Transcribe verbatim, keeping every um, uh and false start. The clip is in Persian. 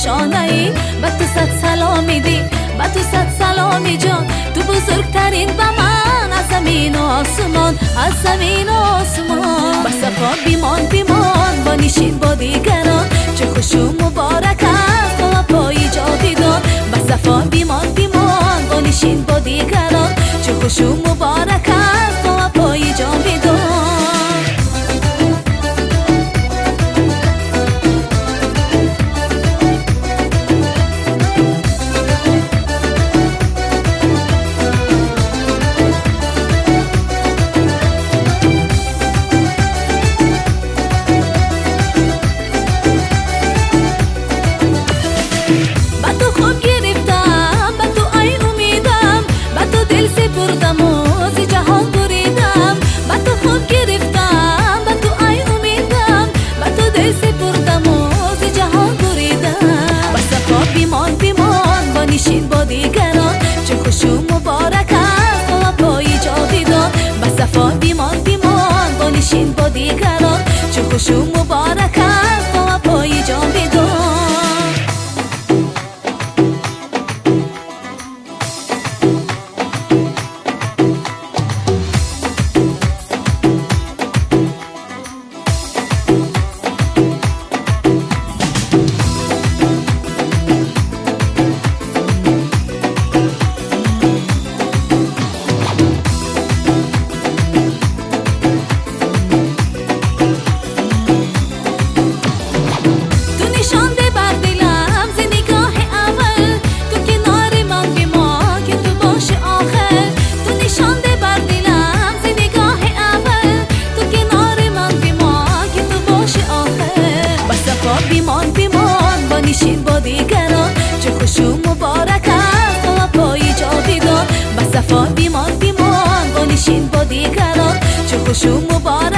نشانه ای به تو صد سلامی دی به تو صد سلامی جان تو بزرگترین به من از زمین و آسمان از زمین و آسمان با صفا بیمان بیمان با نشین با دیگران چه خوش و مبارک است با پای جاویدان با صفا بیمان بیمان با نشین با دیگران چه خوش و مبارک است با پای جاویدان نشین با دیگران چه خوش و مبارک است با پای جاویدان با صفا بیمان بیمان با نشین با دیگران چه خوش و مبارک است با پای جاویدان بیمان بیمان با نشین با دیگران چه خوش و مبارک است با پای جاویدان با صفا بیمان بیمان با نشین با دیگران چه خوش و مبارک